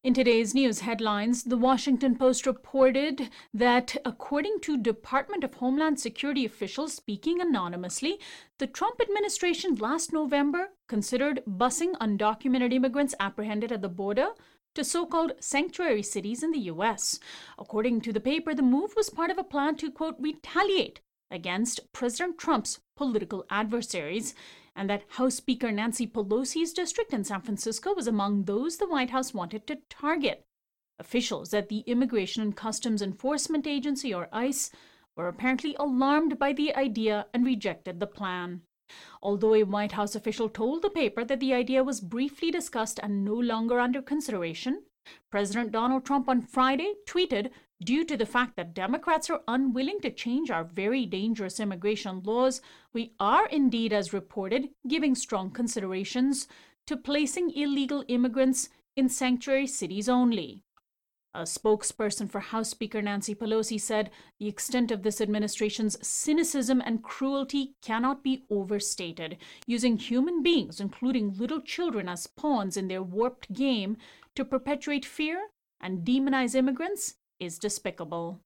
In today's news headlines, the Washington Post reported that, according to Department of Homeland Security officials speaking anonymously, the Trump administration last November considered busing undocumented immigrants apprehended at the border to so-called sanctuary cities in the U.S. According to the paper, the move was part of a plan to, quote, retaliate against President Trump's political adversaries, and that House Speaker Nancy Pelosi's district in San Francisco was among those the White House wanted to target. Officials at the Immigration and Customs Enforcement Agency, or ICE, were apparently alarmed by the idea and rejected the plan. Although a White House official told the paper that the idea was briefly discussed and no longer under consideration, President Donald Trump on Friday tweeted, "Due to the fact that Democrats are unwilling to change our very dangerous immigration laws, we are indeed, as reported, giving strong considerations to placing illegal immigrants in sanctuary cities only." A spokesperson for House Speaker Nancy Pelosi said the extent of this administration's cynicism and cruelty cannot be overstated. Using human beings, including little children, as pawns in their warped game to perpetuate fear and demonize immigrants is despicable.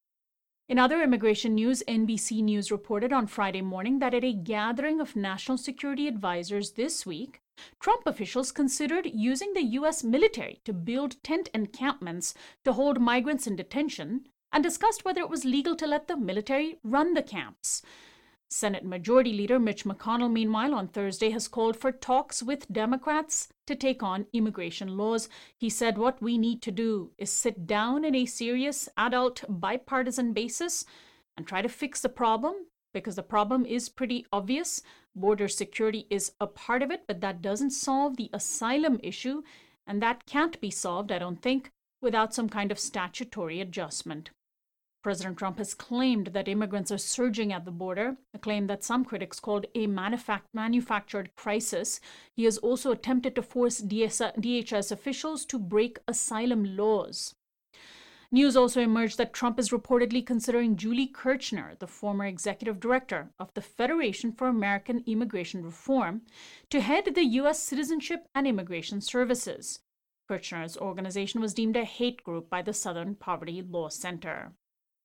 In other immigration news, NBC News reported on Friday morning that at a gathering of national security advisors this week, Trump officials considered using the U.S. military to build tent encampments to hold migrants in detention and discussed whether it was legal to let the military run the camps. Senate Majority Leader Mitch McConnell, meanwhile, on Thursday has called for talks with Democrats to take on immigration laws. He said what we need to do is sit down in a serious, adult, bipartisan basis and try to fix the problem, because the problem is pretty obvious. Border security is a part of it, but that doesn't solve the asylum issue, and that can't be solved, I don't think, without some kind of statutory adjustment. President Trump has claimed that immigrants are surging at the border, a claim that some critics called a manufactured crisis. He has also attempted to force DHS officials to break asylum laws. News also emerged that Trump is reportedly considering Julie Kirchner, the former executive director of the Federation for American Immigration Reform, to head the U.S. Citizenship and Immigration Services. Kirchner's organization was deemed a hate group by the Southern Poverty Law Center.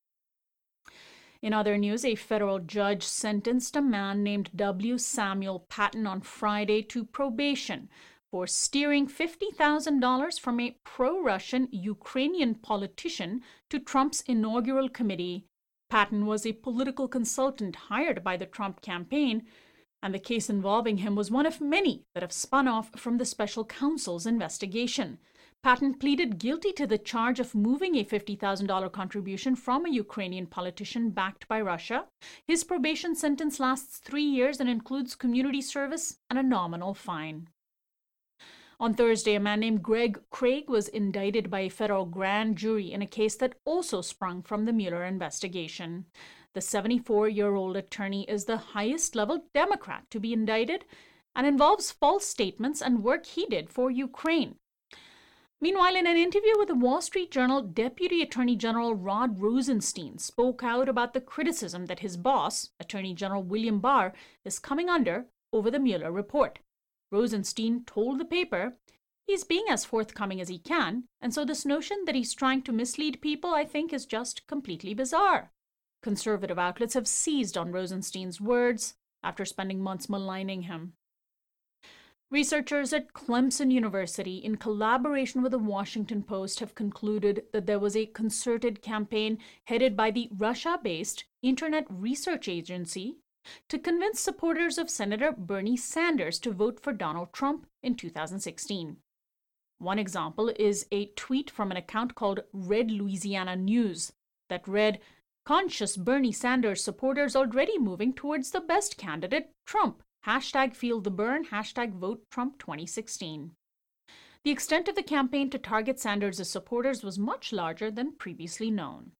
In other news, a federal judge sentenced a man named W. Samuel Patton on Friday to probation for steering $50,000 from a pro-Russian Ukrainian politician to Trump's inaugural committee. Patton was a political consultant hired by the Trump campaign, and the case involving him was one of many that have spun off from the special counsel's investigation. Patton pleaded guilty to the charge of moving a $50,000 contribution from a Ukrainian politician backed by Russia. His probation sentence lasts 3 years and includes community service and a nominal fine. On Thursday, a man named Greg Craig was indicted by a federal grand jury in a case that also sprung from the Mueller investigation. The 74-year-old attorney is the highest-level Democrat to be indicted and involves false statements and work he did for Ukraine. Meanwhile, in an interview with the Wall Street Journal, Deputy Attorney General Rod Rosenstein spoke out about the criticism that his boss, Attorney General William Barr, is coming under over the Mueller report. Rosenstein told the paper he's being as forthcoming as he can, and so this notion that he's trying to mislead people, I think, is just completely bizarre. Conservative outlets have seized on Rosenstein's words after spending months maligning him. Researchers at Clemson University, in collaboration with the Washington Post, have concluded that there was a concerted campaign headed by the Russia-based Internet Research Agency to convince supporters of Senator Bernie Sanders to vote for Donald Trump in 2016. One example is a tweet from an account called Red Louisiana News that read, "Conscious Bernie Sanders supporters already moving towards the best candidate, Trump. Hashtag feel the burn, hashtag vote Trump 2016. The extent of the campaign to target Sanders' supporters was much larger than previously known.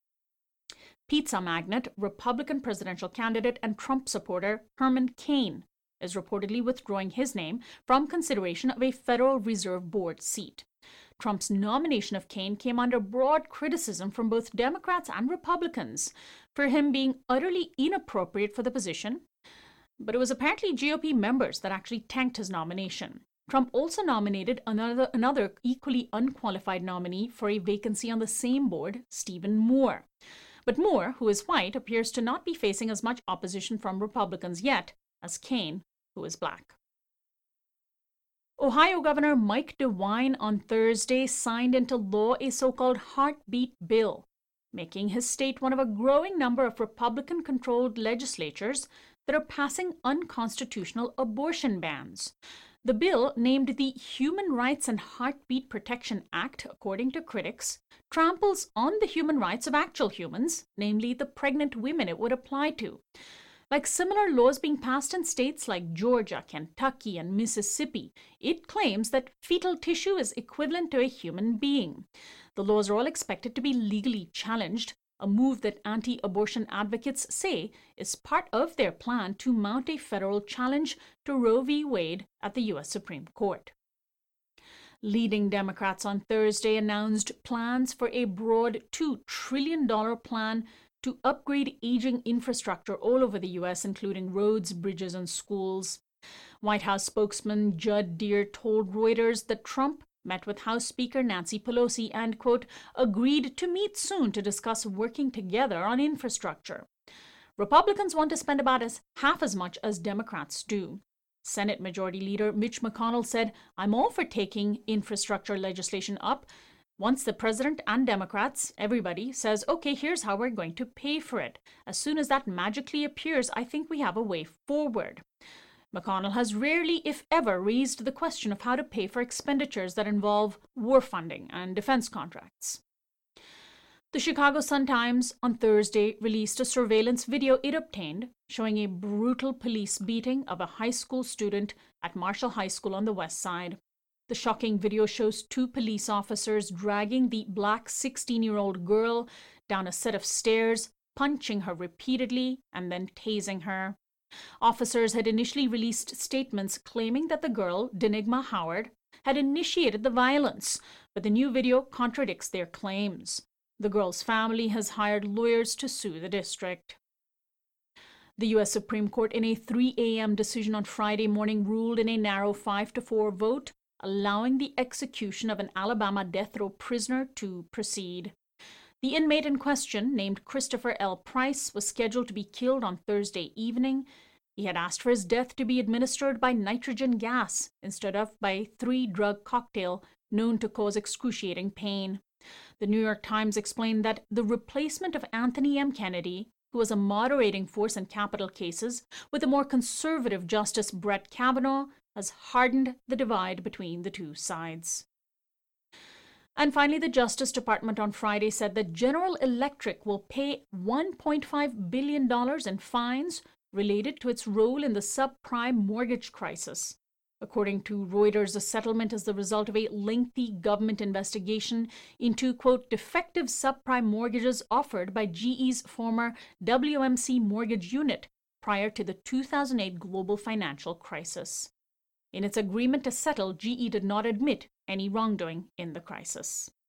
Pizza magnate, Republican presidential candidate, and Trump supporter Herman Cain is reportedly withdrawing his name from consideration of a Federal Reserve Board seat. Trump's nomination of Cain came under broad criticism from both Democrats and Republicans for him being utterly inappropriate for the position, but it was apparently GOP members that actually tanked his nomination. Trump also nominated another equally unqualified nominee for a vacancy on the same board, Stephen Moore. But Moore, who is white, appears to not be facing as much opposition from Republicans yet as Kaine, who is black. Ohio Governor Mike DeWine on Thursday signed into law a so-called heartbeat bill, making his state one of a growing number of Republican-controlled legislatures that are passing unconstitutional abortion bans. The bill, named the Human Rights and Heartbeat Protection Act, according to critics, tramples on the human rights of actual humans, namely the pregnant women it would apply to. Like similar laws being passed in states like Georgia, Kentucky, and Mississippi, it claims that fetal tissue is equivalent to a human being. The laws are all expected to be legally challenged, a move that anti-abortion advocates say is part of their plan to mount a federal challenge to Roe v. Wade at the U.S. Supreme Court. Leading Democrats on Thursday announced plans for a broad $2 trillion plan to upgrade aging infrastructure all over the U.S., including roads, bridges, and schools. White House spokesman Judd Deere told Reuters that Trump met with House Speaker Nancy Pelosi and, quote, agreed to meet soon to discuss working together on infrastructure. Republicans want to spend about half as much as Democrats do. Senate Majority Leader Mitch McConnell said, I'm all for taking infrastructure legislation up once the president and Democrats, everybody, says, okay, here's how we're going to pay for it. As soon as that magically appears, I think we have a way forward. McConnell has rarely, if ever, raised the question of how to pay for expenditures that involve war funding and defense contracts. The Chicago Sun-Times on Thursday released a surveillance video it obtained showing a brutal police beating of a high school student at Marshall High School on the west side. The shocking video shows two police officers dragging the black 16-year-old girl down a set of stairs, punching her repeatedly, and then tasing her. Officers had initially released statements claiming that the girl, Denigma Howard, had initiated the violence, but the new video contradicts their claims. The girl's family has hired lawyers to sue the district. The U.S. Supreme Court, in a 3 a.m. decision on Friday morning, ruled in a narrow 5-4 vote, allowing the execution of an Alabama death row prisoner to proceed. The inmate in question, named Christopher L. Price, was scheduled to be killed on Thursday evening. He had asked for his death to be administered by nitrogen gas instead of by a 3-drug cocktail known to cause excruciating pain. The New York Times explained that the replacement of Anthony M. Kennedy, who was a moderating force in capital cases, with a more conservative Justice Brett Kavanaugh, has hardened the divide between the two sides. And finally, the Justice Department on Friday said that General Electric will pay $1.5 billion in fines related to its role in the subprime mortgage crisis. According to Reuters, the settlement is the result of a lengthy government investigation into, quote, defective subprime mortgages offered by GE's former WMC mortgage unit prior to the 2008 global financial crisis. In its agreement to settle, GE did not admit any wrongdoing in the crisis.